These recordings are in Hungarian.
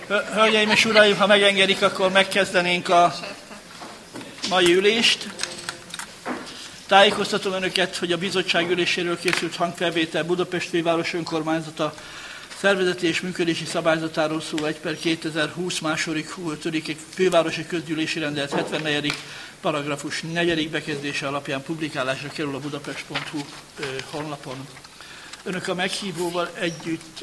Hölgyeim és uraim, ha megengedik, akkor megkezdenénk a mai ülést. Tájékoztatom önöket, hogy a bizottság üléséről készült hangfelvétel Budapest főváros önkormányzata szervezeti és működési szabályzatáról szóló 1/2020 2. fővárosi közgyűlési rendelet 74. paragrafus 4. bekezdése alapján publikálásra kerül a budapest.hu honlapon. Önök a meghívóval együtt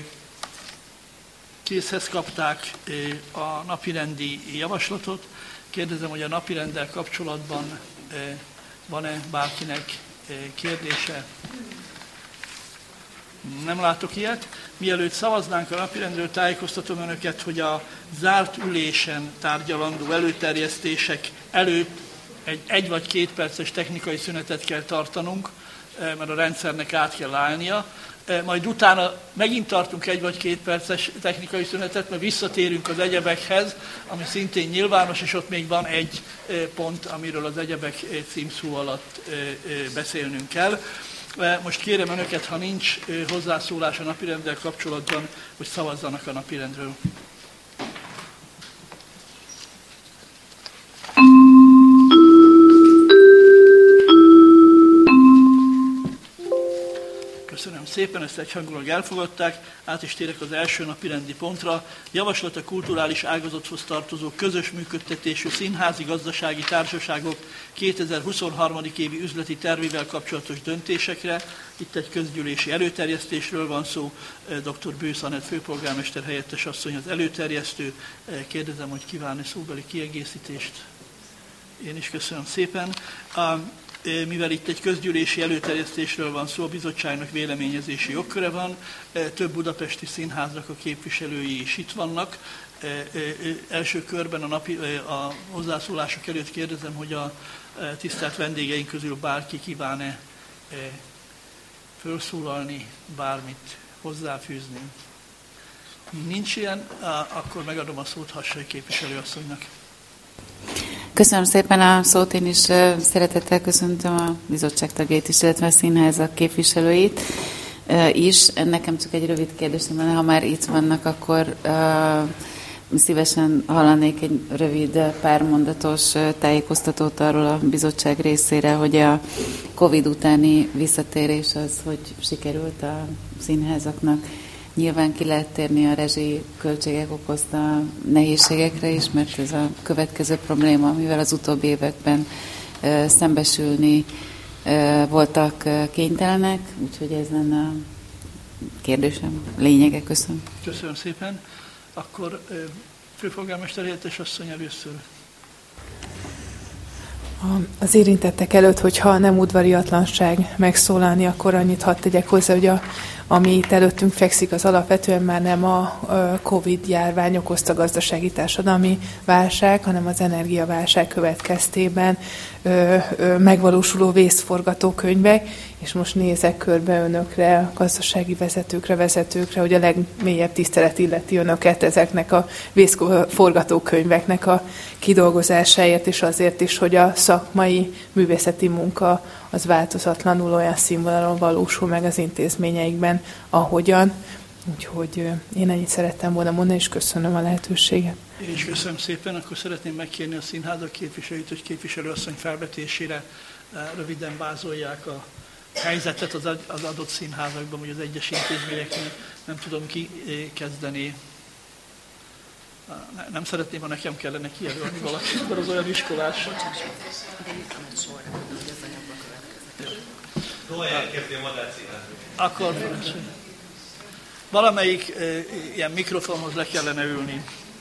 készhez kapták a napirendi javaslatot. Kérdezem, hogy a napirenddel kapcsolatban van-e bárkinek kérdése? Nem látok ilyet. Mielőtt szavaznánk a napirendről, tájékoztatom önöket, hogy a zárt ülésen tárgyalandó előterjesztések előtt egy vagy 2 perces technikai szünetet kell tartanunk, mert a rendszernek át kell állnia. Majd utána megint tartunk 1 vagy 2 perces technikai szünetet, mert visszatérünk az egyebekhez, ami szintén nyilvános, és ott még van egy pont, amiről az egyebek címszó alatt beszélnünk kell. Most kérem önöket, ha nincs hozzászólás a napirenddel kapcsolatban, hogy szavazzanak a napirendről. Köszönöm szépen, ezt egyhangulag elfogadták. Át is térek az első napirendi pontra. Javaslat a kulturális ágazathoz tartozó közös működtetésű színházi gazdasági társaságok 2023. évi üzleti tervével kapcsolatos döntésekre. Itt egy közgyűlési előterjesztésről van szó. Dr. Bősz Anett főpolgármester helyettes asszony az előterjesztő. Kérdezem, hogy kíván-e szóbeli kiegészítést? Én is köszönöm szépen. Mivel itt egy közgyűlési előterjesztésről van szó, a bizottságnak véleményezési jogköre van, több budapesti színháznak a képviselői is itt vannak. Első körben a hozzászólások előtt kérdezem, hogy a tisztelt vendégeink közül bárki kíván-e felszólalni, bármit hozzáfűzni. Nincs ilyen, akkor megadom a szót Hassai képviselőasszonynak. Köszönöm szépen a szót, én is szeretettel köszöntöm a bizottság tagjait is, illetve a színházak képviselőit is. Nekem csak egy rövid kérdésem lenne, ha már itt vannak, akkor szívesen hallanék egy rövid, pármondatos tájékoztatót arról a bizottság részére, hogy a Covid utáni visszatérés az, hogy sikerült a színházaknak. Nyilván ki lehet térni a rezsiköltségek okozta nehézségekre is, mert ez a következő probléma, amivel az utóbbi években szembesülni voltak kénytelenek, úgyhogy ez lenne a kérdésem lényege. Köszönöm. Köszönöm szépen. Akkor főpolgármester helyettes asszony először. Az érintettek előtt, hogyha nem udvariatlanság megszólalni, akkor annyit hadd tegyek hozzá, hogy ami itt előttünk fekszik, az alapvetően már nem a Covid-járvány okozta gazdasági társadalmi válság, hanem az energiaválság következtében megvalósuló vészforgatókönyvek, és most nézek körbe önökre, a gazdasági vezetőkre, hogy a legmélyebb tisztelet illeti önöket ezeknek a vészforgatókönyveknek a kidolgozásáért, és azért is, hogy a szakmai művészeti munka az változatlanul olyan színvonalon valósul meg az intézményeikben, ahogyan. Úgyhogy én ennyit szerettem volna mondani, és köszönöm a lehetőséget. Én is köszönöm szépen, akkor szeretném megkérni a színházak képviselőit, hogy képviselőasszony felvetésére röviden vázolják a helyzetet az adott színházakban, vagy az egyes intézményeknél. Nem tudom, ki kezdeni. Nem szeretném, ha nekem kellene kijelölni valakit, mert az olyan iskolás. Akkor valamelyik ilyen mikrofonhoz le kellene ülni.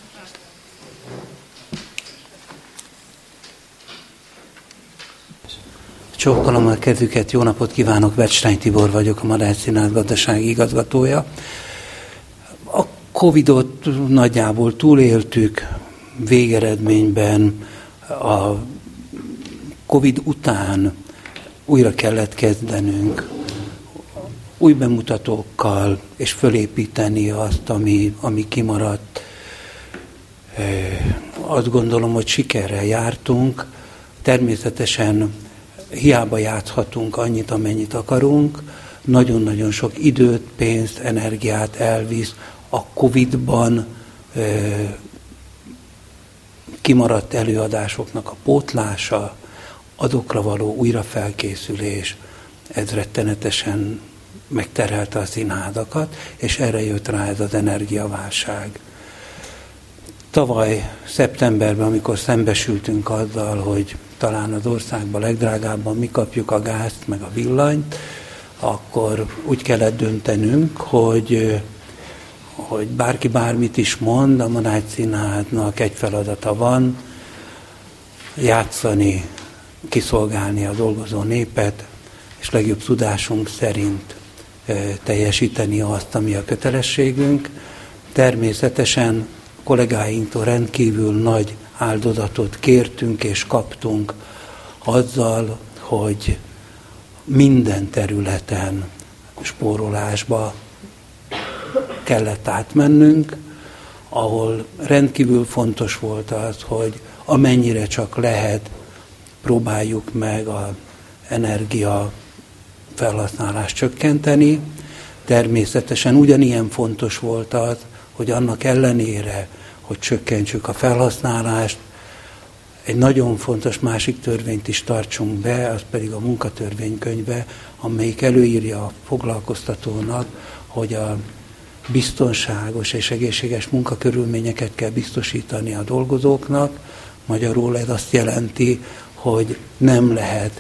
Csókolom a kezüket, jó napot kívánok, Vecstány Tibor vagyok, a Madách Színház gazdasági igazgatója. A Covidot nagyjából túléltük, végeredményben a Covid után újra kellett kezdenünk új bemutatókkal, és fölépíteni azt, ami kimaradt. Azt gondolom, hogy sikerrel jártunk. Természetesen hiába játszhatunk annyit, amennyit akarunk. Nagyon-nagyon sok időt, pénzt, energiát elvisz a Covid-ban kimaradt előadásoknak a pótlása, azokra való újrafelkészülés, ez rettenetesen megterhelte a színházakat, és erre jött rá ez az energiaválság. Tavaly szeptemberben, amikor szembesültünk azzal, hogy talán az országban legdrágábban mi kapjuk a gázt, meg a villanyt, akkor úgy kellett döntenünk, hogy bárki bármit is mond, a Madács Színháznak egy feladata van, játszani, kiszolgálni a dolgozó népet, és legjobb tudásunk szerint teljesíteni azt, ami a kötelességünk. Természetesen kollégáinktól rendkívül nagy áldozatot kértünk és kaptunk azzal, hogy minden területen spórolásba kellett átmennünk, ahol rendkívül fontos volt az, hogy amennyire csak lehet, próbáljuk meg az energia felhasználást csökkenteni. Természetesen ugyanilyen fontos volt az, hogy annak ellenére, hogy csökkentsük a felhasználást, egy nagyon fontos másik törvényt is tartsunk be, az pedig a munkatörvénykönyve, amelyik előírja a foglalkoztatónak, hogy a biztonságos és egészséges munkakörülményeket kell biztosítani a dolgozóknak. Magyarul ez azt jelenti, hogy nem lehet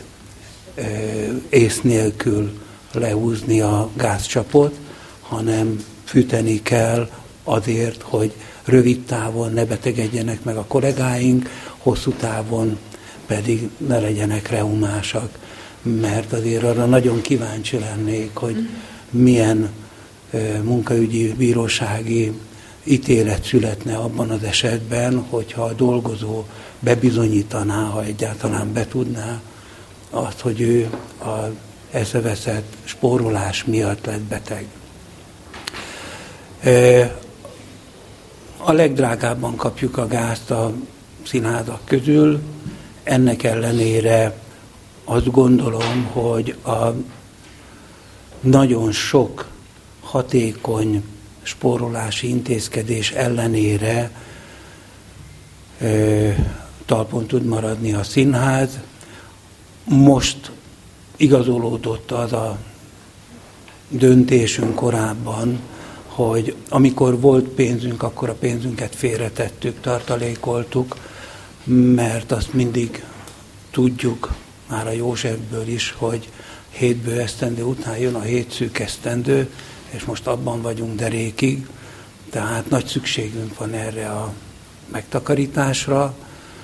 ész nélkül lehúzni a gázcsapot, hanem fűteni kell azért, hogy rövid távon ne betegedjenek meg a kollégáink, hosszú távon pedig ne legyenek reumásak. Mert azért arra nagyon kíváncsi lennék, hogy milyen munkaügyi bírósági ítélet születne abban az esetben, hogyha a dolgozó bebizonyítaná, ha egyáltalán betudná azt, hogy ő az eszeveszett spórolás miatt lett beteg. A legdrágábban kapjuk a gázt a színházak közül, ennek ellenére azt gondolom, hogy a nagyon sok hatékony spórolási intézkedés ellenére talpon tud maradni a színház. Most igazolódott az a döntésünk korábban, hogy amikor volt pénzünk, akkor a pénzünket félretettük, tartalékoltuk, mert azt mindig tudjuk, már a Józsefből is, hogy 7 bő esztendő után jön a 7 szűk esztendő, és most abban vagyunk derékig, tehát nagy szükségünk van erre a megtakarításra.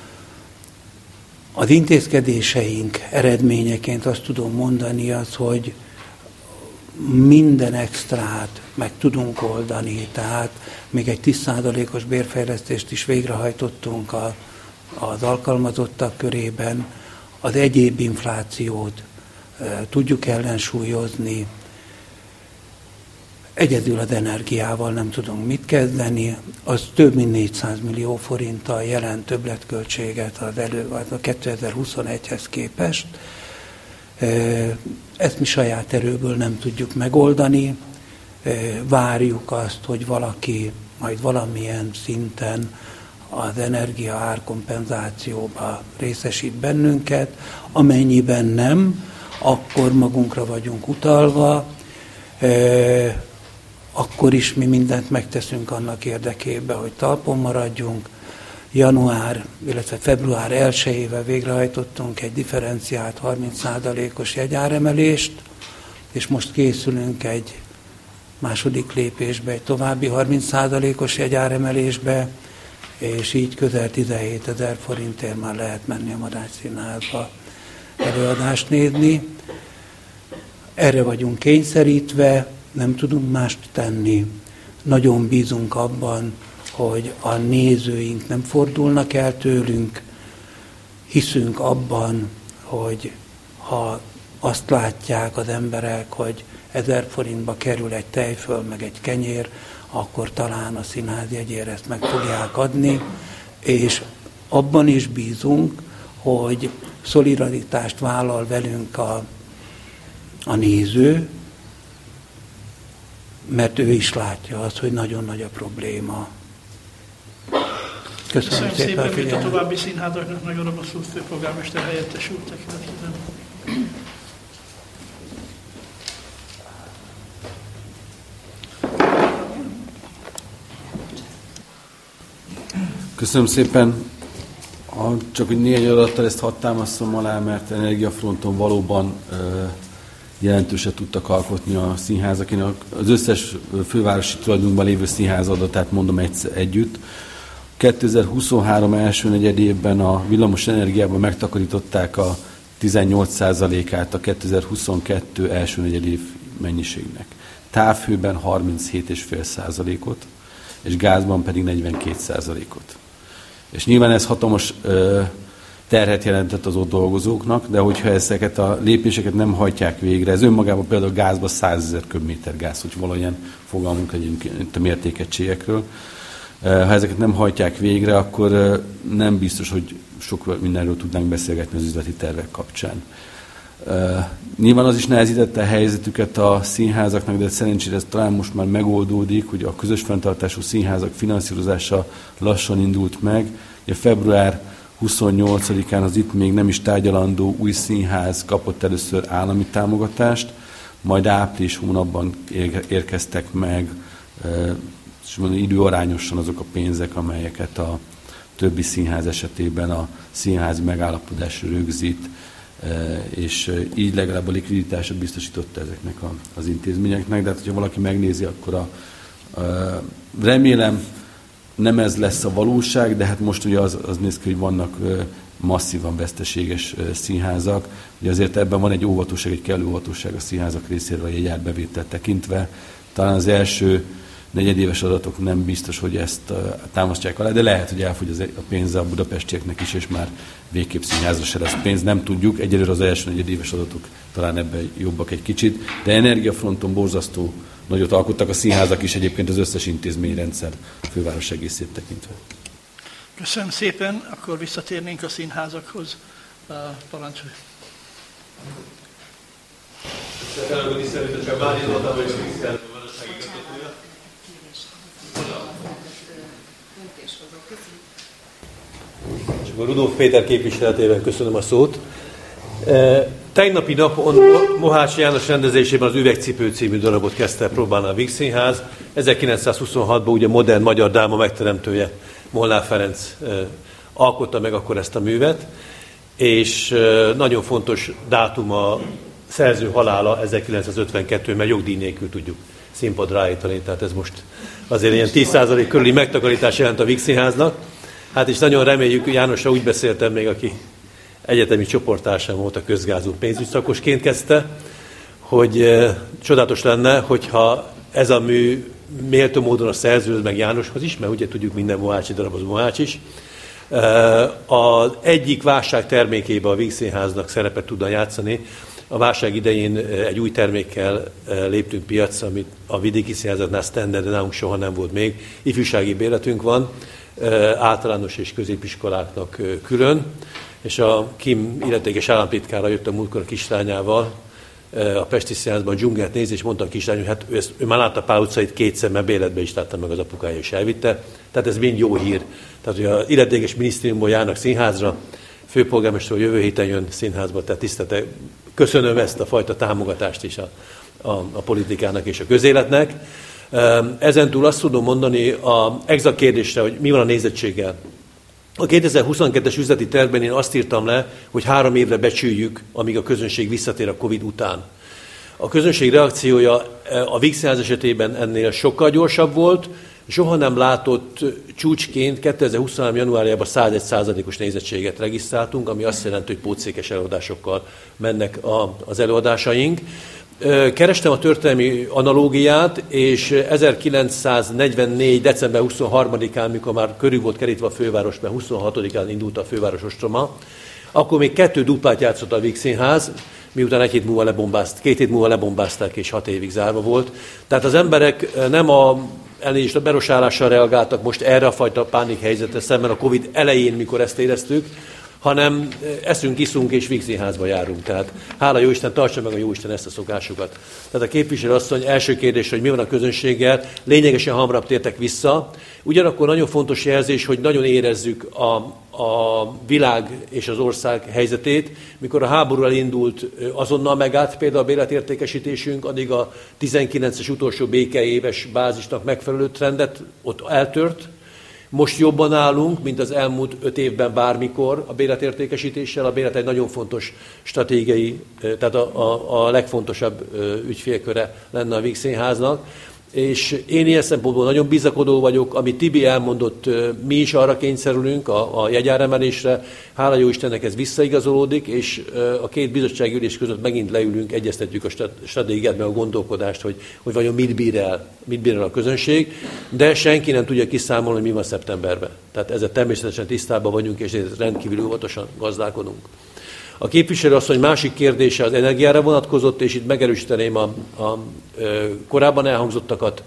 Az intézkedéseink eredményeként azt tudom mondani az, hogy minden extrát meg tudunk oldani, tehát még egy 10%-os bérfejlesztést is végrehajtottunk az alkalmazottak körében, az egyéb inflációt tudjuk ellensúlyozni. Egyedül az energiával nem tudunk mit kezdeni, az több mint 400 millió forinttal jelent többletköltséget a 2021-hez képest. Ezt mi saját erőből nem tudjuk megoldani, várjuk azt, hogy valaki majd valamilyen szinten az energia árkompenzációba részesít bennünket, amennyiben nem, akkor magunkra vagyunk utalva, akkor is mi mindent megteszünk annak érdekében, hogy talpon maradjunk. Január, illetve február 1-ével végrehajtottunk egy differenciált 30%-os jegyáremelést, és most készülünk egy második lépésbe, egy további 30%-os jegyáremelésbe, és így közel 17 000 forintért már lehet menni a Madács Színházba előadást nézni. Erre vagyunk kényszerítve, nem tudunk mást tenni. Nagyon bízunk abban, hogy a nézőink nem fordulnak el tőlünk. Hiszünk abban, hogy ha azt látják az emberek, hogy 1000 forintba kerül egy tejföl, meg egy kenyér, akkor talán a színház jegyére ezt meg fogják adni, és abban is bízunk, hogy szolidaritást vállal velünk a néző, mert ő is látja azt, hogy nagyon nagy a probléma. Köszönöm szépen a mint a figyelmet. további színházaknak megadom a szót főpolgármester helyettes úr tekintetében. Köszönöm szépen. Csak hogy néhány adattal ezt hadd támasztom alá, mert energiafronton valóban jelentősen tudtak alkotni a színházak. Én az összes fővárosi tulajdonunkban lévő színház adatát mondom együtt. 2023 első negyedében a villamos energiában megtakarították a 18%-át a 2022 első negyedév mennyiségnek. Távhőben 37,5%-ot, és gázban pedig 42%-ot. És nyilván ez hatalmas terhet jelentett az ott dolgozóknak, de hogyha ezeket a lépéseket nem hajtják végre, ez önmagában például gázban 100 000 köbméter gáz, hogy valahogyan fogalmunk egyébként a mértékegységekről. Ha ezeket nem hajtják végre, akkor nem biztos, hogy sok mindenről tudnánk beszélgetni az üzleti tervek kapcsán. Nyilván az is nehezítette a helyzetüket a színházaknak, de szerencsére ez talán most már megoldódik, hogy a közös fenntartású színházak finanszírozása lassan indult meg. Ugye február 28-án az itt még nem is tárgyalandó új színház kapott először állami támogatást, majd április hónapban érkeztek meg időarányosan azok a pénzek, amelyeket a többi színház esetében a színházi megállapodás rögzít, és így legalább a likviditásot biztosította ezeknek az intézményeknek, de hát, hogyha valaki megnézi, akkor remélem nem ez lesz a valóság, de hát most ugye az néz ki, hogy vannak masszívan veszteséges színházak. Ugye azért ebben van egy óvatosság, egy kellő óvatosság a színházak részéről a jegyárbevételt tekintve. Talán az első negyedéves adatok nem biztos, hogy ezt támasztják alá, de lehet, hogy elfogy a pénze a budapestieknek is, és már végképp színházra se lesz pénz, nem tudjuk. Egyelőre az első negyedéves adatok talán ebben jobbak egy kicsit, de energiafronton borzasztó nagyot alkottak a színházak is, egyébként az összes intézményrendszer főváros egészét tekintve. Köszönöm szépen, akkor visszatérnénk a színházakhoz. Parancsolj! Rudolf Péter képviseletében köszönöm a szót. Tegnapi napon Mohács János rendezésében az Üvegcipő című darabot kezdte próbálni a Víg Színház. 1926-ban ugye modern magyar dráma megteremtője Molnár Ferenc alkotta meg akkor ezt a művet, és nagyon fontos dátum a szerző halála 1952, mert jogdíj nélkül tudjuk színpadra állítani, tehát ez most azért ilyen 10% körüli megtakarítás jelent a Víg Színháznak. Hát és nagyon reméljük, Jánosra úgy beszéltem még, aki egyetemi csoporttársam volt, a közgázú pénzügyszakosként kezdte, hogy csodálatos lenne, hogyha ez a mű méltó módon a szerzőhöz, meg Jánoshoz is, mert ugye tudjuk, minden mohácsi darab az Mohács is. Az egyik válság termékében a Víg Színháznak szerepet tudna játszani. A válság idején egy új termékkel léptünk piacra, amit a vidéki színházaknál standard, de nálunk soha nem volt még. Ifjúsági béletünk van, általános és középiskoláknak külön, és a KIM illetékes államtitkára jött a múltkor a kislányával a Pesti Színházban a dzsungelt nézni, és mondta a kislány, hogy hát ő már látta Pál utcait kétszer, mert béletbe is látta meg az apukája, és elvitte. Tehát ez mind jó hír. Tehát, hogy az illetékes minisztériumból járnak színházra, főpolgármester jövő héten jön színházba, tehát tisztelte, köszönöm ezt a fajta támogatást is a politikának és a közéletnek. Ezentúl azt tudom mondani az exakt kérdésre, hogy mi van a nézettséggel. A 2022-es üzleti tervben én azt írtam le, hogy 3 évre becsüljük, amíg a közönség visszatér a Covid után. A közönség reakciója a Víg Színház esetében ennél sokkal gyorsabb volt, soha nem látott csúcsként 2023. januárjában 101%-os nézettséget regisztráltunk, ami azt jelenti, hogy pótszékes előadásokkal mennek az előadásaink. Kerestem a történelmi analógiát, és 1944. december 23-án, mikor már körül volt kerítve a főváros, mert 26-án indult a főváros ostroma, akkor még 2 duplát játszott a Víg Színház, miután 2 hét múlva lebombázták, és 6 évig zárva volt. Tehát az emberek nem elnézést a berosállással reagáltak most erre a fajta pánikhelyzetre szemben a Covid elején, mikor ezt éreztük, hanem eszünk, iszunk és vígszínházba járunk. Tehát hála Jóisten, tartsa meg a Jóisten ezt a szokásukat. Tehát a képviselő asszony első kérdés, hogy mi van a közönséggel, lényegesen hamarabb tértek vissza. Ugyanakkor nagyon fontos jelzés, hogy nagyon érezzük a világ és az ország helyzetét. Mikor a háború elindult, azonnal megállt például a bérletértékesítésünk, addig a 19-es utolsó békeéves bázisnak megfelelő trendet ott eltört. Most jobban állunk, mint az elmúlt 5 évben bármikor a bérletértékesítéssel. A bérlet egy nagyon fontos stratégiai, tehát a legfontosabb ügyfélköre lenne a Vígszínháznak. És én ilyen szempontból nagyon bizakodó vagyok, amit Tibi elmondott, mi is arra kényszerülünk a jegyáremelésre. Hála jó Istennek ez visszaigazolódik, és a két bizottsági ülés között megint leülünk, egyeztetjük a stratégiát, meg a gondolkodást, hogy vajon mit bír el a közönség, de senki nem tudja kiszámolni, hogy mi van szeptemberben. Tehát ezzel természetesen tisztában vagyunk, és rendkívül óvatosan gazdálkodunk. A képviselő asszony másik kérdése az energiára vonatkozott, és itt megerősíteném a korábban elhangzottakat.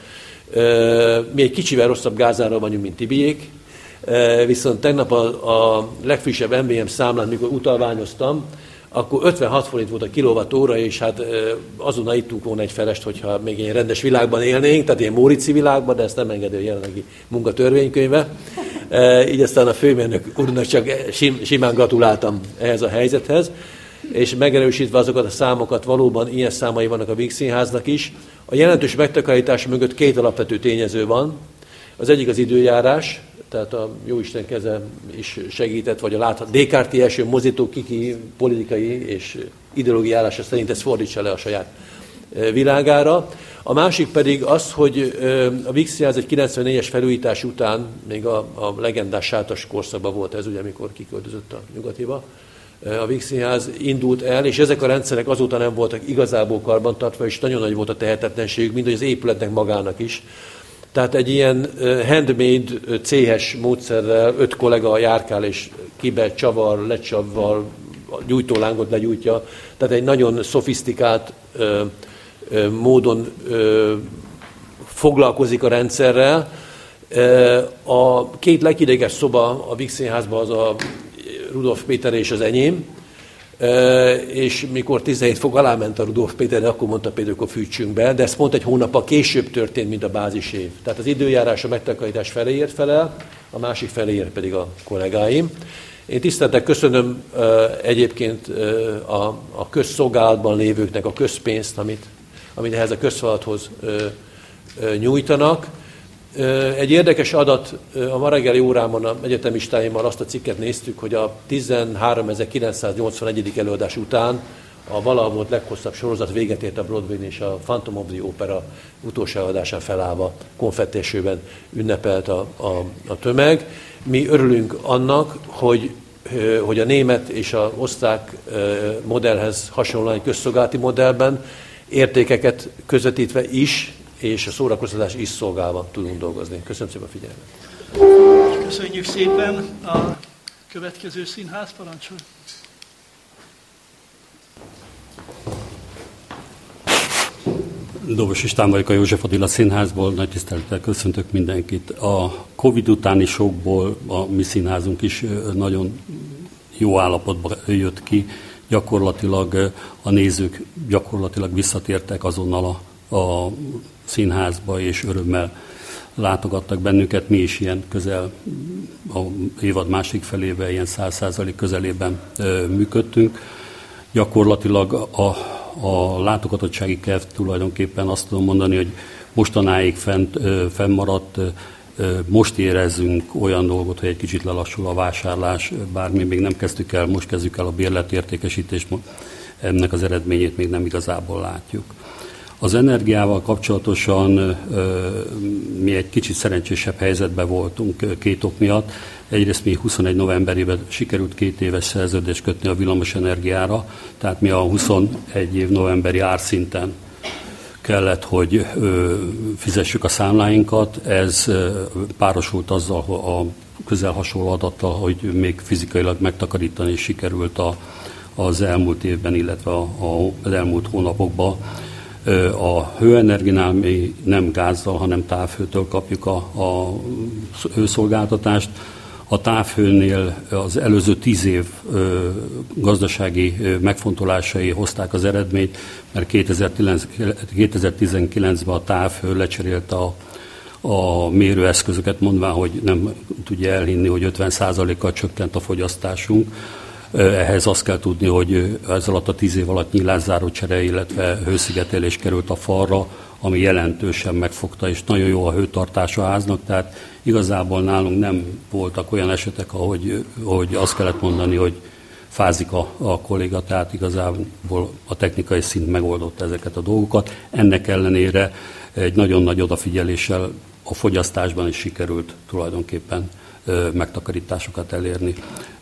Mi egy kicsivel rosszabb gázára vagyunk, mint Tibiék, viszont tegnap a legfrissebb MVM számlán, mikor utalványoztam, akkor 56 forint volt a kilowattóra, és hát azonnal ittunk volna egy felest, hogyha még egy rendes világban élnénk, tehát ilyen Mórici világban, de ezt nem engedő a jelenlegi munkatörvénykönyve. Így aztán a főmérnök úrnak csak simán gratuláltam ehhez a helyzethez, és megerősítve azokat a számokat, valóban ilyen számai vannak a Vígszínháznak is. A jelentős megtakarítás mögött 2 alapvető tényező van. Az egyik az időjárás, tehát a Jóisten keze is segített, vagy a Descartes első mozító kiki politikai és ideológiai állása szerint ezt fordítsa le a saját világára. A másik pedig az, hogy a Vígszínház egy 94-es felújítás után, még a legendás sátas korszakban volt ez, ugye, amikor kiköltözött a Nyugatiba, a Vígszínház indult el, és ezek a rendszerek azóta nem voltak igazából karbantartva, és nagyon nagy volt a tehetetlenségük, mind az épületnek magának is. Tehát egy ilyen handmade, céhes módszerrel 5 kollega járkál, és kibe csavar, lecsavval, gyújtólángot legyújtja. Tehát egy nagyon szofisztikált módon foglalkozik a rendszerrel. A 2 legideges szoba a Vígszínházban az a Rudolf Péter és az enyém, és mikor 17 fok alá ment a Rudolf Péter, akkor mondta például, hogy fűtsünk be, de ez pont egy hónappal később történt, mint a bázisév. Tehát az időjárás a megtakarítás feléért felel, a másik feléért pedig a kollégáim. Én tisztelettel köszönöm egyébként a közszolgálatban lévőknek a közpénzt, amit ehhez a közfeladathoz nyújtanak. Egy érdekes adat, a ma reggeli órámon a egyetemistáimmal azt a cikket néztük, hogy a 13.981. előadás után a valaha volt leghosszabb sorozat véget ért a Broadway-n, és a Phantom of the Opera utolsó előadásán felállva konfettésőben ünnepelt a tömeg. Mi örülünk annak, hogy a német és az osztrák modellhez hasonlóan egy közszolgálati modellben értékeket közvetítve is, és a szórakoztatás is szolgálva tudunk dolgozni. Köszönöm szépen a figyelmet. Köszönjük szépen. A következő színház parancsol. Dobos István vagyok a József Attila Színházból, nagy tisztelettel köszöntök mindenkit. A Covid utáni sokból a mi színházunk is nagyon jó állapotban jött ki. Gyakorlatilag a nézők gyakorlatilag visszatértek azonnal a színházba, és örömmel látogattak bennünket. Mi is ilyen közel, a évad másik felében, ilyen 100% közelében működtünk. Gyakorlatilag a látogatottsági kedv tulajdonképpen azt tudom mondani, hogy mostanáig fennmaradt. Most érezzünk olyan dolgot, hogy egy kicsit lelassul a vásárlás, bár mi még nem kezdtük el, most kezdjük el a bérletértékesítést, ennek az eredményét még nem igazából látjuk. Az energiával kapcsolatosan mi egy kicsit szerencsésebb helyzetben voltunk 2 ok miatt. Egyrészt mi 21 novemberében sikerült 2 éves szerződést kötni a villamos energiára, tehát mi a 21 év novemberi árszinten kellett, hogy fizessük a számláinkat. Ez párosult azzal, a közel hasonló adattal, hogy még fizikailag megtakarítani is sikerült az elmúlt évben, illetve az elmúlt hónapokban. A hőenergiánál mi nem gázzal, hanem távhőtől kapjuk a hőszolgáltatást. A távhőnél az előző 10 év gazdasági megfontolásai hozták az eredményt, mert 2019-ben a távhő lecserélte a mérőeszközöket, mondván, hogy nem tudja elhinni, hogy 50%-kal csökkent a fogyasztásunk. Ehhez azt kell tudni, hogy ez alatt a 10 év alatt nyilászáró csere, illetve hőszigetelés került a falra, ami jelentősen megfogta, és nagyon jó a hőtartása a háznak, tehát igazából nálunk nem voltak olyan esetek, hogy azt kellett mondani, hogy fázik a kolléga, tehát igazából a technikai szint megoldotta ezeket a dolgokat. Ennek ellenére egy nagyon nagy odafigyeléssel a fogyasztásban is sikerült tulajdonképpen megtakarításokat elérni.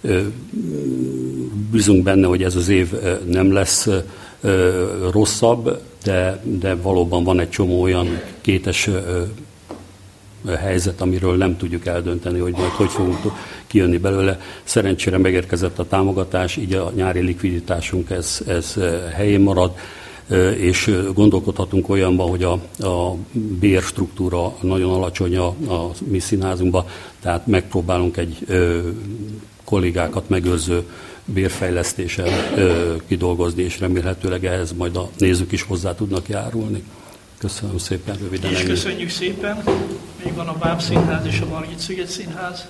Bízunk benne, hogy ez az év nem lesz rosszabb, de valóban van egy csomó olyan kétes helyzet, amiről nem tudjuk eldönteni, hogy majd hogy fogunk kijönni belőle. Szerencsére megérkezett a támogatás, így a nyári likviditásunk ez helyén marad, és gondolkodhatunk olyanban, hogy a bérstruktúra nagyon alacsony a mi színházunkban, tehát megpróbálunk egy kollégákat megőrző bérfejlesztéssel kidolgozni, és remélhetőleg ehhez majd a nézők is hozzá tudnak járulni. Köszönöm szépen, röviden. És köszönjük szépen. Még van a Báb Színház és a Margit-sziget Színház.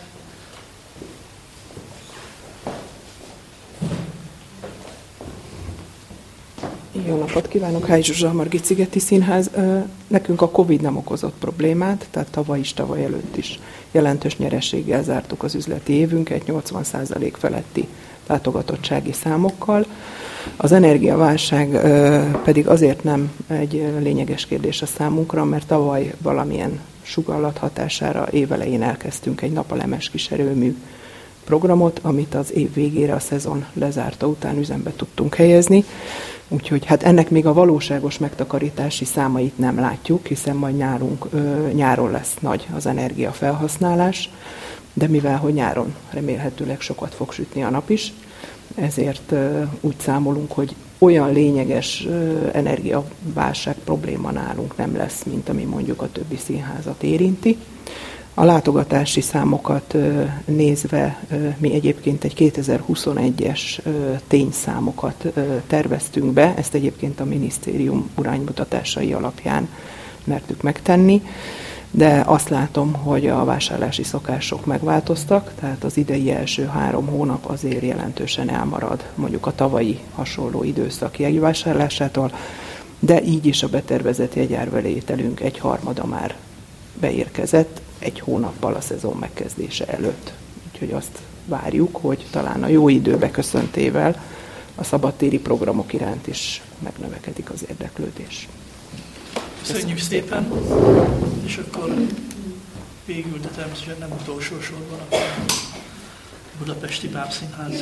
Jó napot kívánok, Hály Zsuzsa, a Margit-szigeti Színház. Nekünk a Covid nem okozott problémát, tehát tavaly előtt is jelentős nyereséggel zártuk az üzleti évünket, 80% feletti látogatottsági számokkal. Az energiaválság pedig azért nem egy lényeges kérdés a számunkra, mert tavaly valamilyen sugalllat hatására évelején elkezdtünk egy napelemes kiserőmű programot, amit az év végére a szezon lezárta után üzembe tudtunk helyezni. Úgyhogy hát ennek még a valóságos megtakarítási számait nem látjuk, hiszen majd nyáron lesz nagy az energiafelhasználás, de mivel hogy nyáron remélhetőleg sokat fog sütni a nap is, ezért úgy számolunk, hogy olyan lényeges energiaválság probléma nálunk nem lesz, mint ami mondjuk a többi színházat érinti. A látogatási számokat nézve mi egyébként egy 2021-es tényszámokat terveztünk be, ezt egyébként a minisztérium iránymutatásai alapján mertük megtenni, de azt látom, hogy a vásárlási szokások megváltoztak, tehát az idei első 3 hónap azért jelentősen elmarad mondjuk a tavalyi hasonló időszak jegyvásárlásától, de így is a betervezett jegyárbevételünk 1/3 már beérkezett 1 hónappal a szezon megkezdése előtt. Úgyhogy azt várjuk, hogy talán a jó idő beköszöntével a szabadtéri programok iránt is megnövekedik az érdeklődés. Köszönjük szépen, és akkor végül, de természetesen nem utolsó sorban a Budapesti Bábszínház.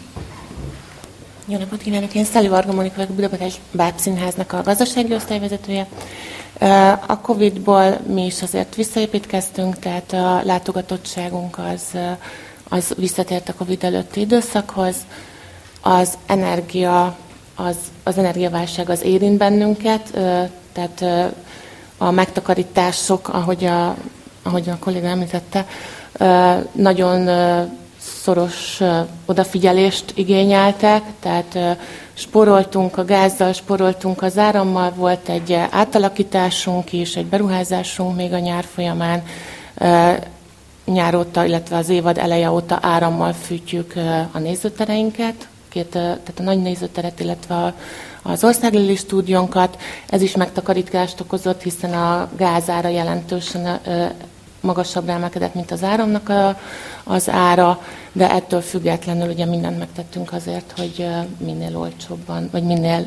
Jó napot kívánok! Én Szeli Varga Monika vagyok, a Budapesti Bábszínháznak a gazdasági osztályvezetője. A Covid-ból mi is azért visszaépítkeztünk, tehát a látogatottságunk az visszatért a Covid előtti időszakhoz. Az energiaválság az érint bennünket, tehát a megtakarítások, ahogy a kolléga említette, nagyon szoros odafigyelést igényeltek, tehát spóroltunk a gázzal, spóroltunk az árammal, volt egy átalakításunk is, egy beruházásunk még a nyár folyamán, nyár óta, illetve az évad eleje óta árammal fűtjük a nézőtereinket, tehát a nagy nézőteret, illetve az Országlili stúdiónkat. Ez is megtakarítást okozott, hiszen a gázára jelentősen magasabbra emelkedett, mint az áramnak az ára, de ettől függetlenül ugye mindent megtettünk azért, hogy minél olcsóbban, vagy minél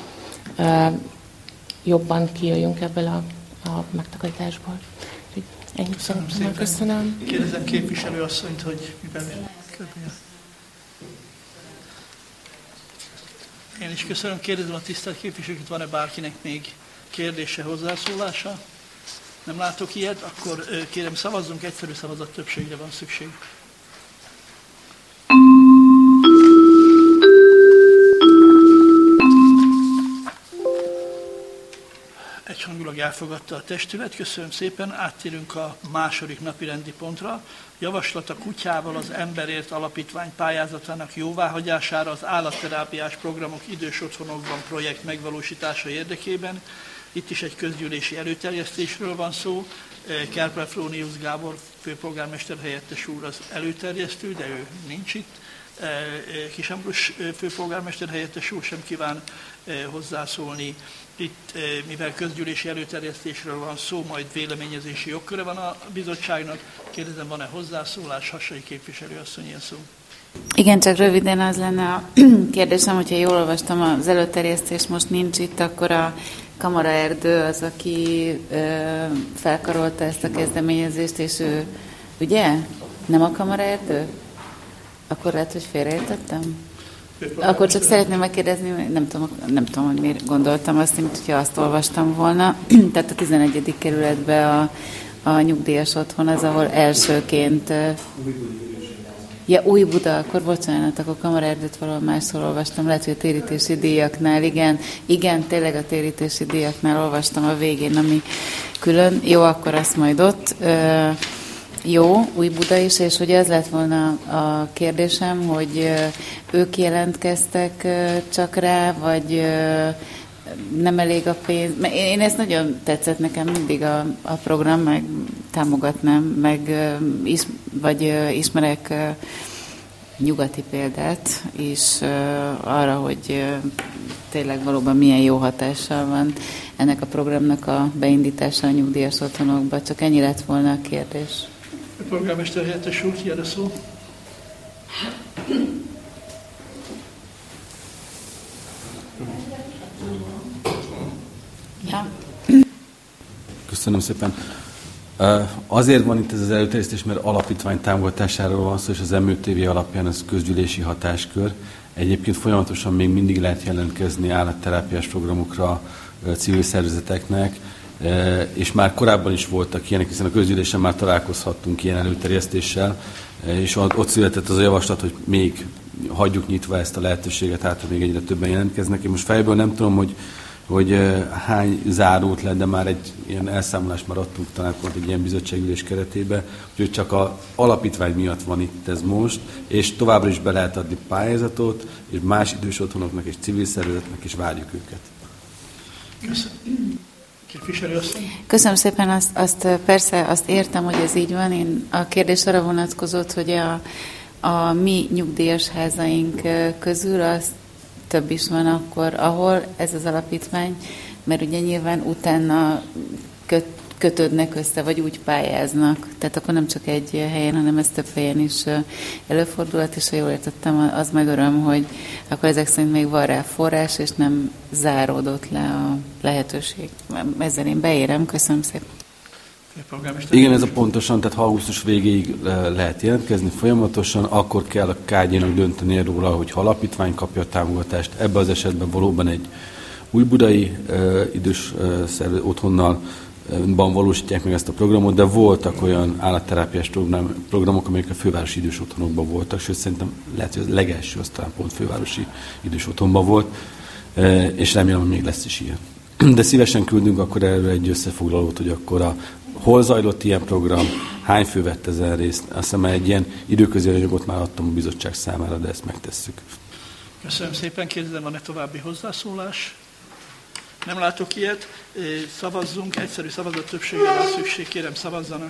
jobban kijöjjünk ebből a megtakarításból. Ennyit szerintem. Köszönöm. Kérdezem képviselőasszonyt, hogy miben köpje. Én is köszönöm. Kérdezem a tisztelt képviselőket, van-e bárkinek még kérdése, hozzászólása? Nem látok ilyet, akkor kérem szavazzunk, egyszerű szavazat többségre van szükség. egyhangulag elfogadta a testület. Köszönöm szépen. Áttérünk a második napi rendi pontra. Javaslat a Kutyával az Emberért Alapítvány pályázatának jóváhagyására az állatterápiás programok idős otthonokban projekt megvalósítása érdekében. Itt is egy közgyűlési előterjesztésről van szó. Kerpel Frónius Gábor főpolgármester helyettes úr az előterjesztő, de ő nincs itt. Kis Ambrus főpolgármester helyettes úr sem kíván hozzászólni. Itt, mivel közgyűlési előterjesztésről van szó, majd véleményezési jogköre van a bizottságnak. Kérdezem, van-e hozzászólás? Hassai képviselő asszony, ilyen szó. Igen, csak röviden az lenne a kérdésem, hogyha jól olvastam az előterjesztés, most nincs itt, akkor a Kamaraerdő az, aki felkarolta ezt a kezdeményezést, és ő, ugye? Nem a Kamaraerdő? Akkor lehet, hogy félreértettem? Akkor csak szeretném megkérdezni, nem tudom, hogy miért gondoltam azt, mint hogyha azt olvastam volna. Tehát a 11. kerületben a nyugdíjas otthon az, ahol elsőként... Ja, Új Buda, akkor bocsánat, akkor Kamaraerdőt valahol máshol olvastam, lehet, hogy a térítési díjaknál, igen, tényleg a térítési díjaknál olvastam a végén, ami külön. Jó, akkor azt majd ott. Jó, Új Buda is, és ugye ez lett volna a kérdésem, hogy ők jelentkeztek csak rá, vagy nem elég a pénz. Én ezt nagyon tetszett nekem mindig a program, meg támogatnám, vagy ismerek nyugati példát is arra, hogy tényleg valóban milyen jó hatással van ennek a programnak a beindítása a nyugdíjas otthonokba. Csak ennyi lett volna a kérdés. A polgármester helyettes úr, ki erre szó? Ja. Köszönöm szépen. Azért van itt ez az előterjesztés, mert alapítvány támogatásáról van szó, és az MÖTV alapján ez közgyűlési hatáskör. Egyébként folyamatosan még mindig lehet jelentkezni állatterápiás programokra civil szervezeteknek, és már korábban is voltak ilyenek, hiszen a közgyűlésen már találkozhattunk ilyen előterjesztéssel, és ott született az a javaslat, hogy még hagyjuk nyitva ezt a lehetőséget, hát még egyre többen jelentkeznek. Én most fejből nem tudom, hogy hány zárult lett, de már egy ilyen elszámolást már adtunk talán pont egy ilyen bizottságülés keretében, úgyhogy csak az alapítvány miatt van itt ez most, és továbbra is be lehet adni pályázatot, és más idős otthonoknak és civil szervezetnek is várjuk őket. Köszönöm. Köszönöm szépen, persze azt értem, hogy ez így van. A kérdés arra vonatkozott, hogy a mi nyugdíjas házaink közül az több is van akkor, ahol ez az alapítvány, mert ugye nyilván utána kötődnek össze, vagy úgy pályáznak. Tehát akkor nem csak egy helyen, hanem ez több helyen is előfordulhat, és ha jól értettem, az meg öröm, hogy akkor ezek szerint még van rá forrás, és nem záródott le a lehetőség. Ezzel én beérem. Köszönöm szépen. Igen, ez a pontosan, tehát augusztus végéig lehet jelentkezni folyamatosan, akkor kell a KG-nak dönteni róla, hogy ha alapítvány kapja a támogatást, ebben az esetben valóban egy újbudai idős otthonnal valósítják meg ezt a programot, de voltak olyan állatterápiás programok, amelyek a fővárosi idős otthonokban voltak, sőt szerintem lehet, hogy az legelső az talán pont fővárosi idős otthonban volt, és remélem, hogy még lesz is ilyen. De szívesen küldünk akkor erről egy összefoglalót, hogy akkor hol zajlott ilyen program, hány fő vett ezen részt. Azt hiszem, egy ilyen időközi anyagot már adtam a bizottság számára, de ezt megtesszük. Köszönöm szépen, kérdezem, van-e további hozzászólás? Nem látok ilyet. Szavazzunk, egyszerű szavazat többségre van szükség, kérem szavazzanak.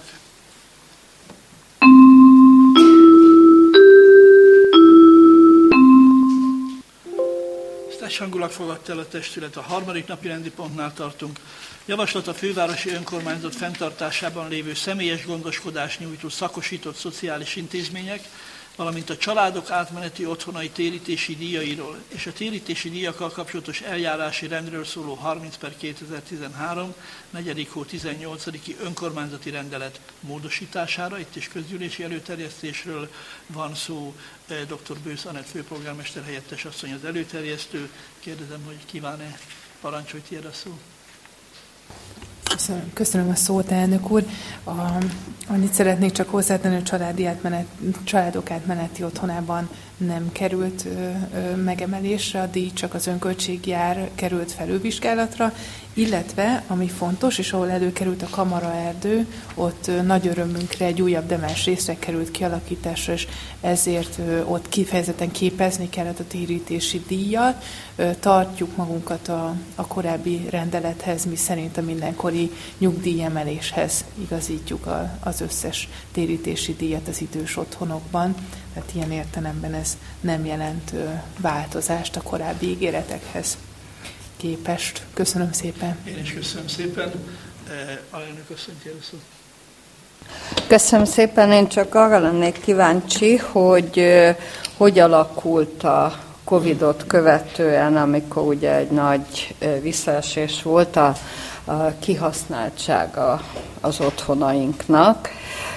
Ezt egyhangulag fogadta el a testület. A harmadik napi rendi pontnál tartunk. Javaslat a fővárosi önkormányzat fenntartásában lévő személyes gondoskodást nyújtó szakosított szociális intézmények, valamint a családok átmeneti otthonai térítési díjairól és a térítési díjakkal kapcsolatos eljárási rendről szóló 30/2013, 4. hó 18-i önkormányzati rendelet módosítására. Itt is közgyűlési előterjesztésről van szó. Dr. Bősz Anett főpolgármester helyettes asszony az előterjesztő. Kérdezem, hogy kíván-e parancsolni, tiéd a szó? Köszönöm a szót, elnök úr. Annyit szeretnék csak hozzátenni, hogy családok átmeneti otthonában nem került megemelésre, a díj csak az önköltségjár került felülvizsgálatra, illetve, ami fontos, és ahol előkerült a kamaraerdő, ott nagy örömünkre egy újabb demens részre került kialakításra, és ezért ott kifejezetten képezni kellett a térítési díjat. Tartjuk magunkat a korábbi rendelethez, mi szerint a mindenkori nyugdíjemeléshez igazítjuk az összes térítési díjat az idős otthonokban. Tehát ilyen értelemben ez nem jelent változást a korábbi ígéretekhez képest. Köszönöm szépen. Én is köszönöm szépen. Alelnök asszony, kérem szót. Köszönöm szépen. Én csak arra lennék kíváncsi, hogy alakult a Covid-ot követően, amikor ugye egy nagy visszaesés volt a kihasználtsága az otthonainknak,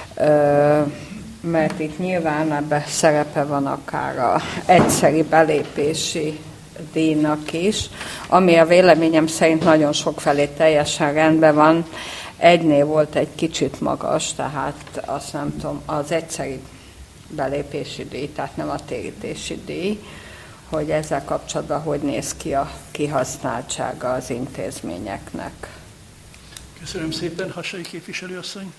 mert itt nyilván ebben szerepe van akár az egyszeri belépési díjnak is, ami a véleményem szerint nagyon sokfelé teljesen rendben van. Egynél volt egy kicsit magas, tehát azt nem tudom, az egyszeri belépési díj, tehát nem a térítési díj, hogy ezzel kapcsolatban hogy néz ki a kihasználtsága az intézményeknek. Köszönöm szépen. Hassai képviselőasszony.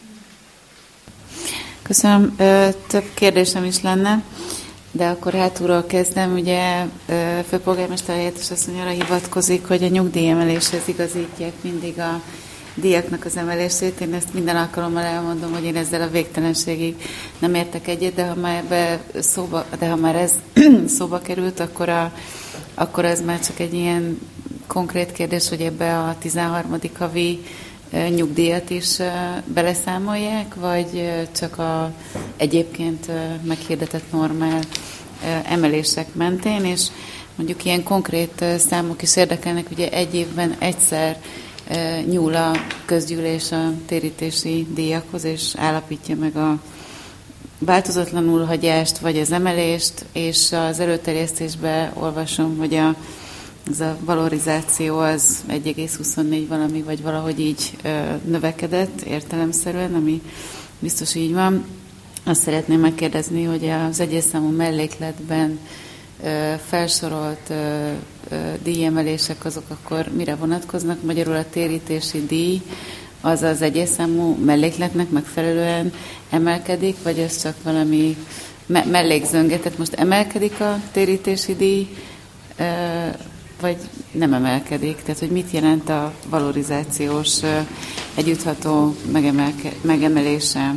Köszönöm. Több kérdésem is lenne, de akkor hátulról kezdem. Ugye főpolgármester helyettes asszony arra hivatkozik, hogy a nyugdíjemeléshez igazítják mindig a díjaknak az emelését. Én ezt minden alkalommal elmondom, hogy én ezzel a végtelenségig nem értek egyet, de ha már ez szóba került, akkor ez már csak egy ilyen konkrét kérdés, hogy ebbe a 13. havi nyugdíjat is beleszámolják, vagy csak a egyébként meghirdetett normál emelések mentén, és mondjuk ilyen konkrét számok is érdekelnek, ugye egy évben egyszer nyúl a közgyűlés a térítési díjakhoz, és állapítja meg a változatlanul hagyást, vagy az emelést, és az előterjesztésben olvasom, hogy ez a valorizáció az 1,24 valami, vagy valahogy így növekedett értelemszerűen, ami biztos így van. Azt szeretném megkérdezni, hogy az egyes számú mellékletben felsorolt díjemelések azok akkor mire vonatkoznak? Magyarul a térítési díj az az egyes számú mellékletnek megfelelően emelkedik, vagy ez csak valami mellékzönge? Tehát most emelkedik a térítési díj, vagy nem emelkedik? Tehát, hogy mit jelent a valorizációs együttható megemelése?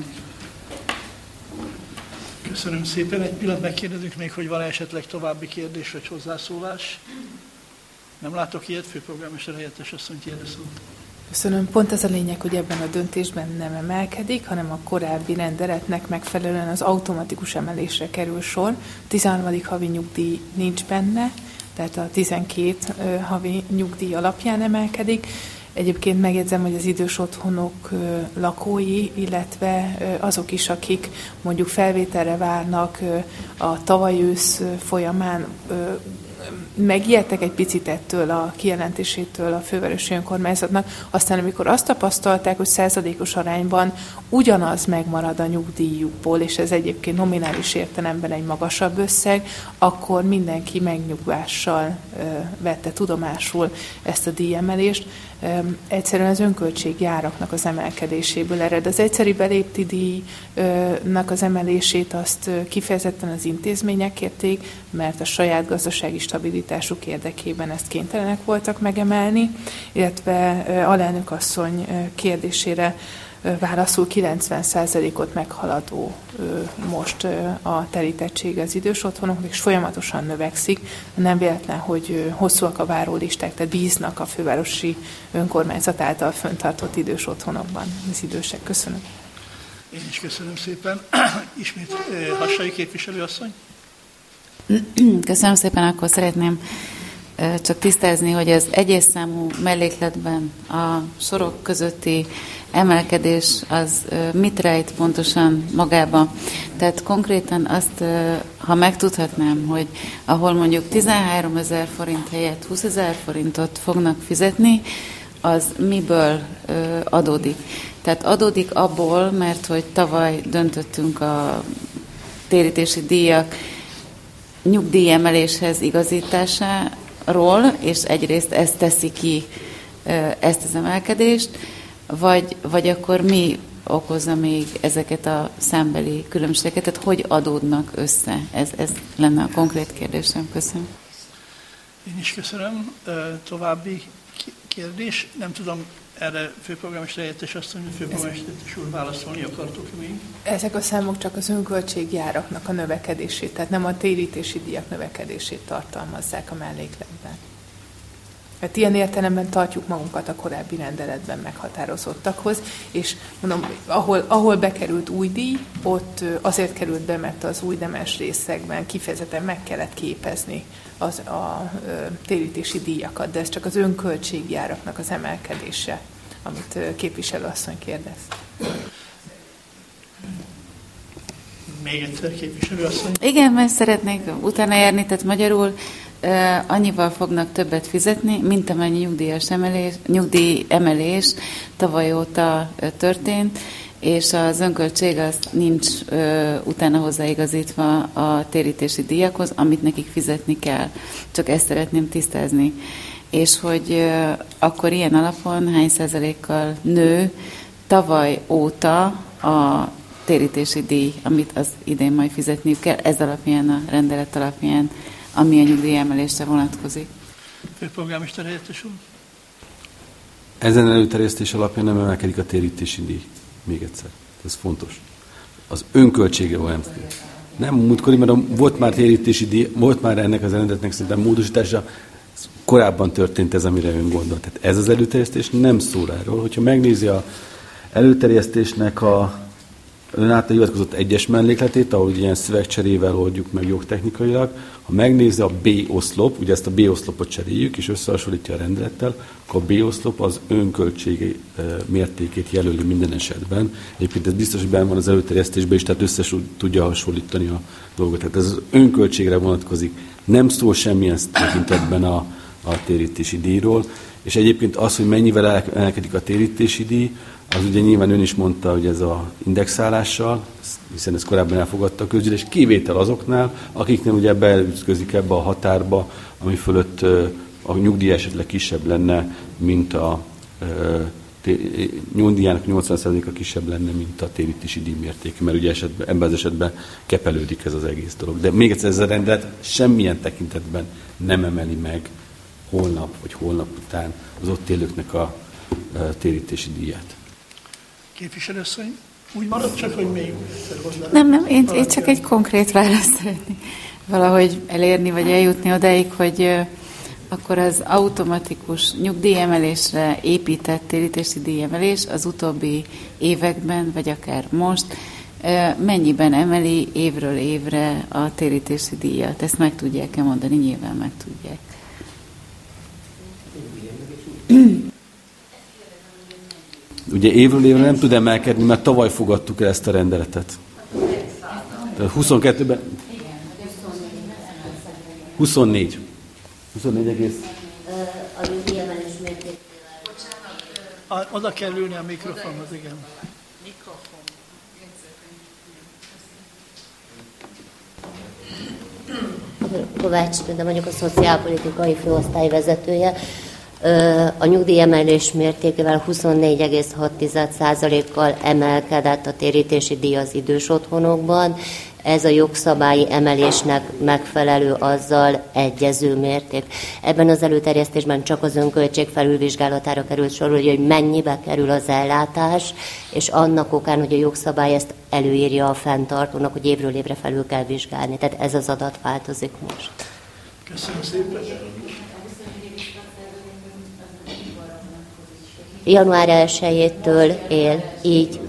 Köszönöm szépen. Egy pillanat megkérdezünk még, hogy van esetleg további kérdés vagy hozzászólás. Nem látok ilyet, főpolgármester helyettes asszony, kérdező. Köszönöm. Pont az a lényeg, hogy ebben a döntésben nem emelkedik, hanem a korábbi rendeletnek megfelelően az automatikus emelésre kerül sor. 13. havi nyugdíj nincs benne, tehát a 12 havi nyugdíj alapján emelkedik. Egyébként megjegyzem, hogy az idős otthonok lakói, illetve azok is, akik mondjuk felvételre várnak a tavaly ősz folyamán, megijedtek egy picit ettől a kijelentésétől a fővárosi önkormányzatnak, aztán amikor azt tapasztalták, hogy százalékos arányban ugyanaz megmarad a nyugdíjukból, és ez egyébként nominális értelemben egy magasabb összeg, akkor mindenki megnyugvással vette tudomásul ezt a díjemelést. Egyszerűen az önköltségjáraknak az emelkedéséből ered. Az egyszeri belépti díjnak az emelését azt kifejezetten az intézmények kérték, mert a saját gazdasági stabilitásuk érdekében ezt kénytelenek voltak megemelni, illetve alelnök asszony kérdésére válaszul 90%-ot meghaladó most a terítettség az idős otthonoknak, és folyamatosan növekszik. Nem véletlen, hogy hosszúak a várólisták, tehát bíznak a fővárosi önkormányzat által fenntartott idős otthonokban az idősek. Köszönöm. Én is köszönöm szépen. Ismét Hassai képviselőasszony. Köszönöm szépen, akkor szeretném csak tisztázni, hogy az egyes számú mellékletben a sorok közötti emelkedés az mit rejt pontosan magába. Tehát konkrétan azt, ha megtudhatnám, hogy ahol mondjuk 13 000 forint helyett 20 000 forintot fognak fizetni, az miből adódik? Tehát adódik abból, mert hogy tavaly döntöttünk a térítési díjak nyugdíjemeléshez igazításáról, és egyrészt ez teszi ki ezt az emelkedést, vagy akkor mi okozza még ezeket a számbeli különbségeket, tehát hogy adódnak össze? Ez lenne a konkrét kérdésem. Köszönöm. Én is köszönöm. További kérdés. Nem tudom, erre főpolgármester helyettes asszony, főpolgármester helyettes úr válaszolni akartok még? Ezek a számok csak az önköltségjáraknak a növekedését, tehát nem a térítési díjak növekedését tartalmazzák a mellékletben. Hát ilyen értelemben tartjuk magunkat a korábbi rendeletben meghatározottakhoz, és mondom, ahol bekerült új díj, ott azért került be, mert az új demes részekben kifejezetten meg kellett képezni a térítési díjakat, de ez csak az önköltségjáraknak az emelkedése, amit képviselőasszony kérdez. Még egyszer képviselőasszony. Igen, mert szeretnék utána járni, tehát magyarul annyival fognak többet fizetni, mint amennyi nyugdíjemelés tavaly óta történt, és az önköltség az nincs utána hozzáigazítva a térítési díjakhoz, amit nekik fizetni kell. Csak ezt szeretném tisztázni. És hogy akkor ilyen alapon hány százalékkal nő tavaly óta a térítési díj, amit az idén majd fizetniük kell, ez alapján, a rendelet alapján, ami a nyugdíjemelésre vonatkozik. Főpolgármester helyettes úr. Ezen előterjesztés alapján nem emelkedik a térítési díj. Még egyszer. Ez fontos. Az önköltsége van. Nem múltkori, mert volt már térítési díj, volt már ennek az rendeletnek szerintem módosítása, korábban történt ez, amire ön gondolt. Tehát ez az előterjesztés nem szól erről. Hogyha megnézi a előterjesztésnek ön által hivatkozott egyes mellékletét, ahol ilyen szövegcserével oldjuk meg jogtechnikailag, ha megnézi a B oszlop, ugye ezt a B oszlopot cseréljük, és összehasonlítja a rendelettel, akkor a B oszlop az önköltségi mértékét jelöli minden esetben. Egyébként ez biztos, hogy benne van az előterjesztésben is, tehát összes tudja hasonlítani a dolgot. Tehát ez az önköltségre vonatkozik. Nem szól semmilyen tekintetben a térítési díjról, és egyébként az, hogy mennyivel emelkedik a térítési díj, az ugye nyilván ön is mondta, hogy ez a indexálással, hiszen ezt korábban elfogadta a közgyűlés, kivétel azoknál, akiknél ugye beütközik ebbe a határba, ami fölött a nyugdíj esetleg kisebb lenne, mint a nyugdíjának 80%-a kisebb lenne, mint a térítési díjmérték, mert ugye ebben az esetben kepelődik ez az egész dolog. De még egyszer ez a rendelet semmilyen tekintetben nem emeli meg holnap vagy holnap után az ott élőknek a térítési díját. Képviselőasszony, úgy marad csak, hogy még egyszer hozzá. Nem, én csak egy konkrét választ szeretnék valahogy elérni, vagy eljutni odáig, hogy akkor az automatikus nyugdíjemelésre épített térítési díjemelés az utóbbi években, vagy akár most, mennyiben emeli évről évre a térítési díjat? Ezt meg tudják-e mondani? Nyilván meg tudják. Ugye évről évre nem tud emelkedni, mert tavaly fogadtuk el ezt a rendeletet. Tehát 22-ben... 24. 24 egész. A nyugdíjemelés mértékével. Oda kell ülni a mikrofonhoz, igen. Kovács, de mondjuk a szociálpolitikai főosztály vezetője. A nyugdíjemelés mértékével 24,6%-kal emelkedett a térítési díj az idős otthonokban. Ez a jogszabályi emelésnek megfelelő, azzal egyező mérték. Ebben az előterjesztésben csak az önköltség felülvizsgálatára került sor, hogy mennyibe kerül az ellátás, és annak okán, hogy a jogszabály ezt előírja a fenntartónak, hogy évről évre felül kell vizsgálni. Tehát ez az adat változik most. Köszönöm szépen. Január 1-től él, így.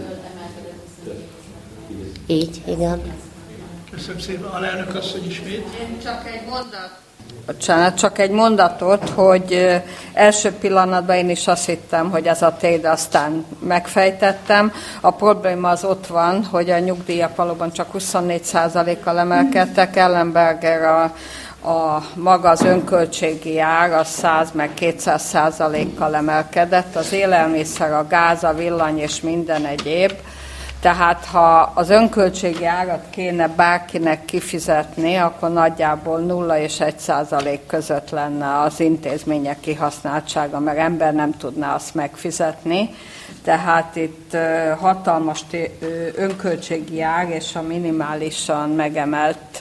Így, igen. Köszönöm szépen. Alelnök asszony ismét. Én csak egy mondat Bocsánat, csak egy mondatot, hogy első pillanatban én is azt hittem, hogy ez a téd, aztán megfejtettem. A probléma az ott van, hogy a nyugdíjak valóban csak 24%-kal emelkedtek, Ellenberger a maga az önköltségi ár az 100 meg 200%-kal emelkedett, az élelmiszer, a gáz, a villany és minden egyéb. Tehát ha az önköltségi árat kéne bárkinek kifizetni, akkor nagyjából 0 és 1% között lenne az intézmények kihasználtsága, mert ember nem tudná azt megfizetni. Tehát itt hatalmas önköltségi ár és a minimálisan megemelt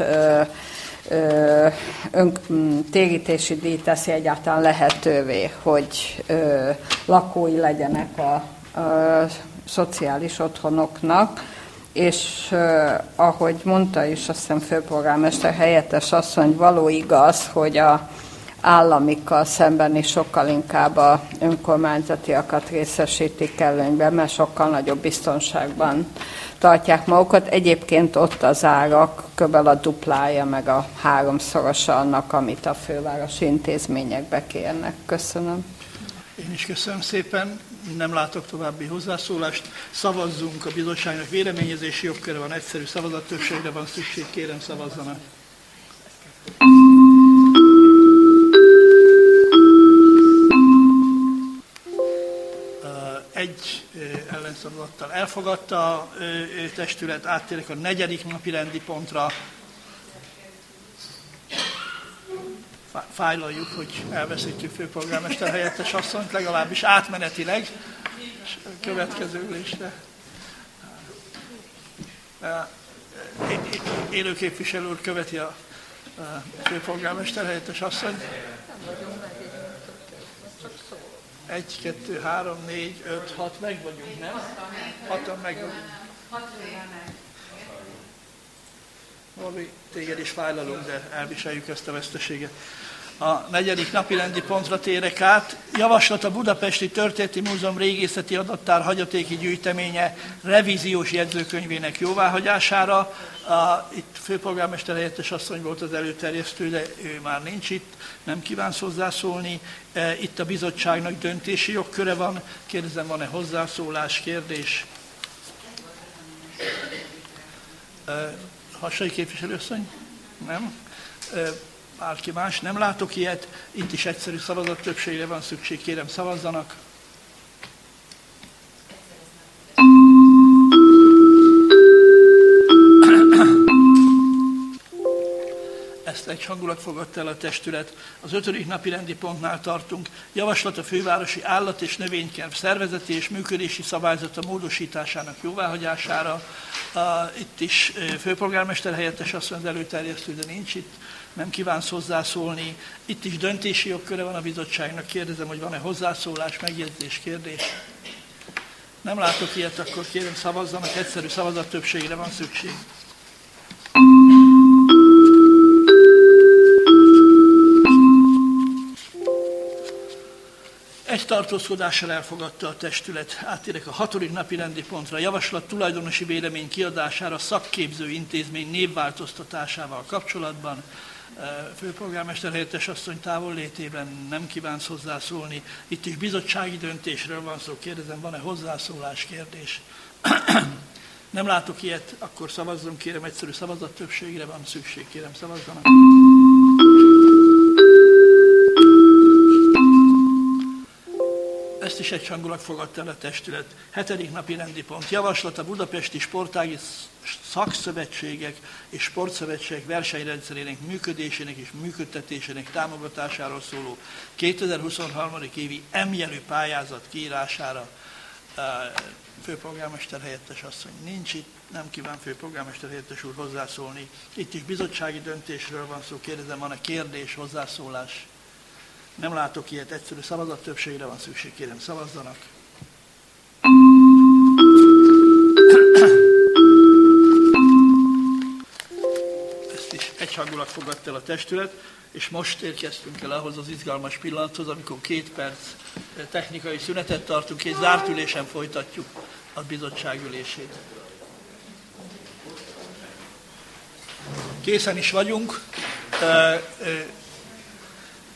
térítési díj teszi egyáltalán lehetővé, hogy lakói legyenek a szociális otthonoknak, és ahogy mondta is, azt hiszem főpolgármester helyettes asszony, való igaz, hogy a államikkal szemben is sokkal inkább a önkormányzatiakat részesítik előnyben, mert sokkal nagyobb biztonságban tartják magukat. Egyébként ott az árak kb. A duplája, meg a 3-szorosa annak, amit a fővárosi intézményekbe kérnek. Köszönöm. Én is köszönöm szépen. Nem látok további hozzászólást. Szavazzunk, a bizottságnak véleményezési jogköre van, egyszerű szavazattöbbségre van szükség, kérem szavazzanak. Egy ellenszavazattal elfogadta a testület, áttérek a 4. napi rendi pontra. Fájlaljuk, hogy elveszítjük főpolgármester helyettes asszonyt, legalábbis átmenetileg következő ülésre. Élő képviselő úr követi a főpolgármester helyettes asszonyt. 1, 2, 3, 4, 5, 6, meg vagyunk, nem? 6-an meg vagyunk. Valami téged is fájlalunk, de elviseljük ezt a veszteséget. A 4. napi rendi pontra térek át. Javaslat a Budapesti Történeti Múzeum régészeti adattár hagyatéki gyűjteménye revíziós jegyzőkönyvének jóváhagyására. Itt főpolgármester helyettes asszony volt az előterjesztő, de ő már nincs itt, nem kívánsz hozzászólni. Itt a bizottságnak döntési jogköre van. Kérdezem, van-e hozzászólás, kérdés? Hassai képviselőasszony? Nem? Bárki más? Nem látok ilyet. Itt is egyszerű szavazattöbbségre van szükség. Kérem, szavazzanak. Ezt egyhangulag fogadta el a testület. Az 5. napi rendi pontnál tartunk. Javaslat a fővárosi állat- és növénykerv szervezeti és működési szabályzata módosításának jóváhagyására. Itt is főpolgármester helyettes asszony az előterjesztő, de nincs itt. Nem kívánsz hozzászólni. Itt is döntési jogköre van a bizottságnak. Kérdezem, hogy van-e hozzászólás, megjegyzés, kérdés. Nem látok ilyet, akkor kérem szavazzanak. Egyszerű szavazattöbbségre van szükség. Egy tartózkodással elfogadta a testület. Áttérek a 6. napi rendi pontra. Javaslat tulajdonosi vélemény kiadására szakképző intézmény névváltoztatásával kapcsolatban. Főpolgármester helyettes asszony távollétében nem kívánsz hozzászólni. Itt is bizottsági döntésről van szó. Kérdezem, van-e hozzászólás, kérdés? Nem látok ilyet, akkor szavazzon, kérem, egyszerű szavazattöbbségre van szükség. Kérem, szavazzanak. Ezt is egyhangulag fogadta el a testület. 7. napi rendi pont. Javaslat a budapesti sportági szakszövetségek és sportszövetségek versenyrendszerének működésének és működtetésének támogatásáról szóló 2023. évi M-jelű pályázat kiírására. Főpolgármester helyettes asszony nincs itt, nem kíván főpolgármester helyettes úr hozzászólni. Itt is bizottsági döntésről van szó. Kérdezem, van-e kérdés, hozzászólás? Nem látok ilyet, egyszerű szavazattöbbségre van szükség, kérem szavazzanak. Ezt is egyhangulag fogadta el a testület, és most érkeztünk el ahhoz az izgalmas pillanathoz, amikor 2 perc technikai szünetet tartunk, és zárt ülésen folytatjuk a bizottság ülését. Készen is vagyunk.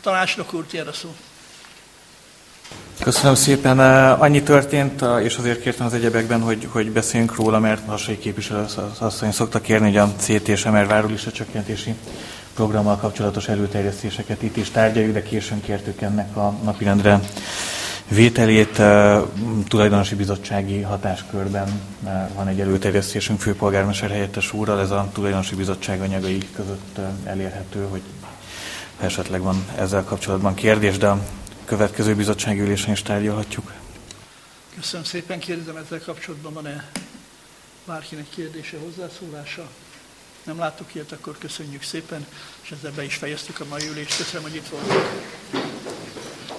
Tanácsnok úr, tiéd a szó. Köszönöm szépen. Annyi történt, és azért kértem az egyebekben, hogy beszéljünk róla, mert Hassai képviselő asszony szokta kérni, hogy a CT és MR várólista-csökkentési programmal kapcsolatos előterjesztéseket itt is tárgyaljuk, de későn kértük ennek a napirendre vételét. Tulajdonosi bizottsági hatáskörben van egy előterjesztésünk főpolgármester helyettes úrral, ez a tulajdonosi bizottság anyagai között elérhető, hogy esetleg van ezzel kapcsolatban kérdés, de a következő bizottsági ülésen is tárgyalhatjuk. Köszönöm szépen, kérdezem, ezzel kapcsolatban van-e bárkinek kérdése, hozzászólása? Nem láttuk ilyet, akkor köszönjük szépen, és ezzel be is fejeztük a mai ülést. Köszönöm, hogy itt voltak.